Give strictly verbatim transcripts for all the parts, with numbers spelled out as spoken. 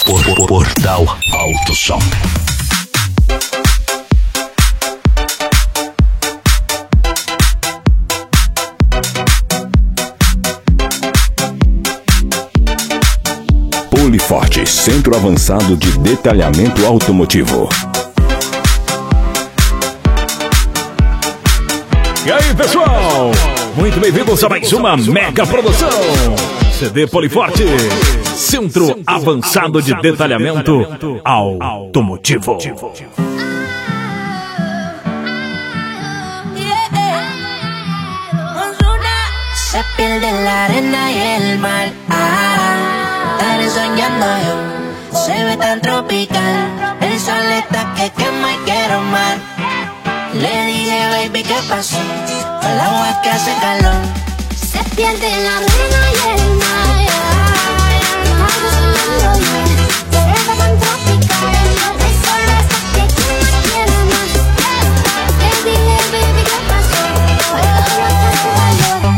Portal Alto Som. Poliforte, Centro Avançado de Detalhamento Automotivo. E aí, pessoal? Muito bem-vindos a mais uma mega produção. C D Poliforte, Centro Avançado de Detalhamento Automotivo. Se pierde en la arena y el mar. Ah, estaré soñando yo. Se ve tan tropical. El sol está que quema y quiero más. Le dije, baby, ¿qué pasó? El agua que hace calor. Se pierde en la arena y el mar. Estaré soñando yo. Se ve tan tropical. El sol está que quema y quiero más. Le dije, baby, ¿qué pasó? El agua que hace calor.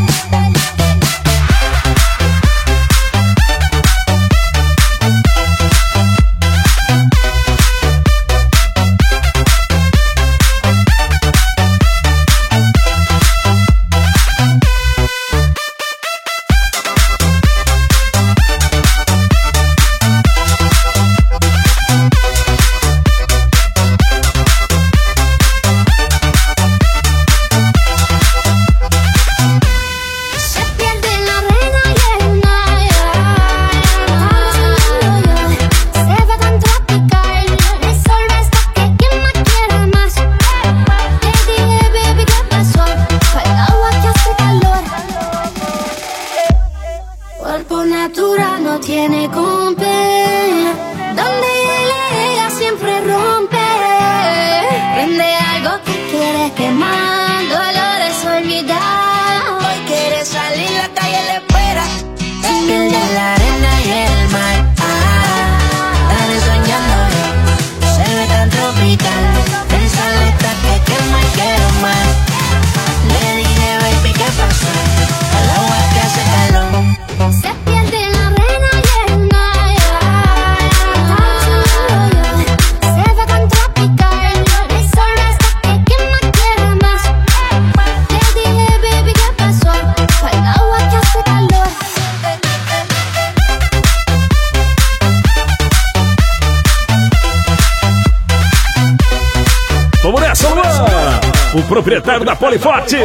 O proprietário da Poliforte,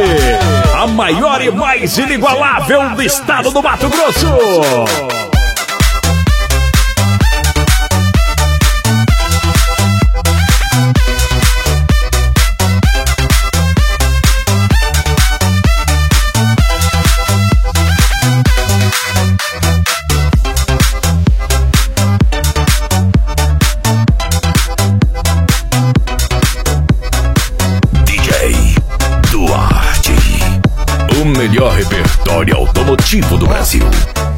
a maior e mais inigualável do estado do Mato Grosso. O melhor repertório automotivo do Brasil.